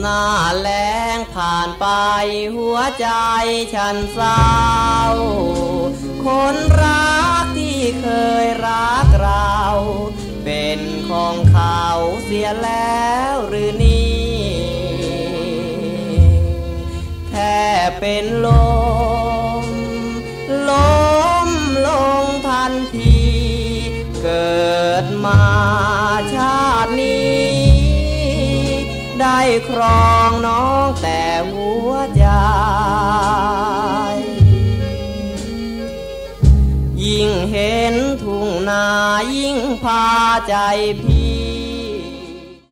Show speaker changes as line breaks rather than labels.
หน้าแล้งผ่านไปหัวใจฉันเศร้าคนรักที่เคยรักเราเป็นของเขาเสียแล้วหรือนี่แค่เป็นลมลงทันทีเกิดมาชาตินี้ได้ครองน้องแต่หัวใจยิ่งเห็นทุ่งนายิ่งพาใจพี่